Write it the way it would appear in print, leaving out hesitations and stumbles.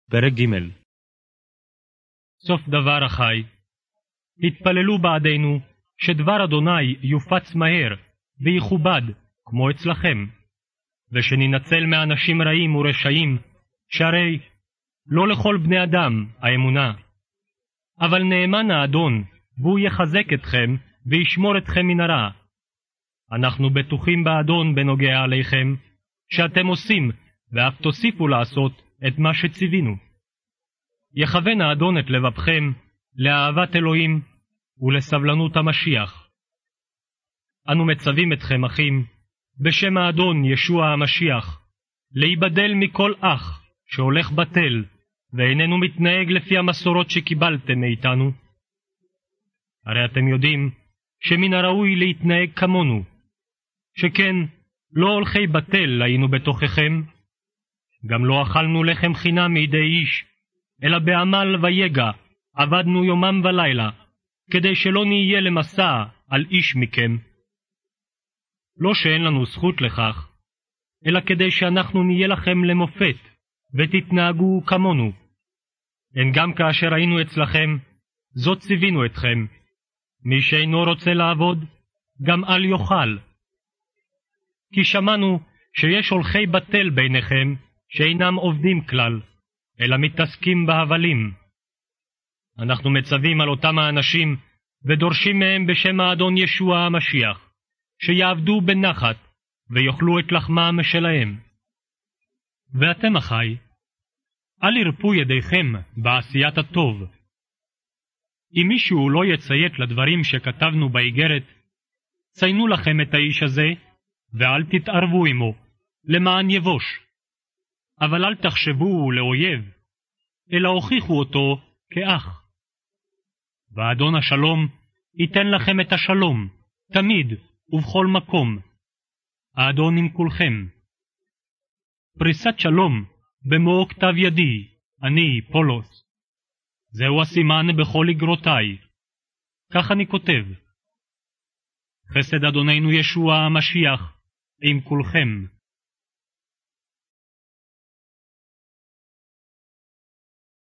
פרק ג'. סוף דבר אחי, התפללו בעדנו שדבר אדוני יופץ מהר ויכובד כמו אצלכם, ושננצל מאנשים רעים ורשעים, שהרי לא לכל בני אדם האמונה. אבל נאמן האדון, והוא יחזק אתכם וישמור אתכם מן הרע. אנחנו בטוחים באדון בנוגע עליכם, שאתם עושים ואף תוסיפו לעשות את מה שציווינו. יכוון האדון את לבבכם לאהבת אלוהים ולסבלנות המשיח. אנו מצווים אתכם, אחים, בשם האדון ישוע המשיח, להיבדל מכל אח שהולך בטל ואיננו מתנהג לפי המסורות שקיבלתם מאיתנו. הרי אתם יודעים שמן הראוי להתנהג כמונו, שכן לא הולכי בטל היינו בתוככם, גם לא אכלנו לחם חינם מידי איש, אלא בעמל ויגע עבדנו יומם ולילה, כדי שלא נהיה למסע על איש מכם. לא שאין לנו זכות לכך, אלא כדי שאנחנו נהיה לכם למופת, ותתנהגו כמונו. הן גם כאשר היינו אצלכם, זאת ציווינו אתכם, מי שאינו רוצה לעבוד, גם אל יאכל. כי שמענו שיש הולכי בטל ביניכם, שאינם עובדים כלל, אלא מתעסקים בהבלים. אנחנו מצווים על אותם האנשים, ודורשים מהם בשם האדון ישוע המשיח, שיעבדו בנחת, ויאכלו את לחמם שלהם. ואתם, אחי, אל ירפו ידיכם בעשיית הטוב. אם מישהו לא יציית לדברים שכתבנו באיגרת, ציינו לכם את האיש הזה, ואל תתערבו עמו, למען יבוש. אבל אל תחשבו לאויב, אלא הוכיחו אותו כאח. ואדון השלום ייתן לכם את השלום, תמיד ובכל מקום. האדון עם כולכם. פריסת שלום במאור כתב ידי, אני פולוס. זהו הסימן בכל אגרותיי. כך אני כותב. חסד אדוננו ישוע המשיח עם כולכם.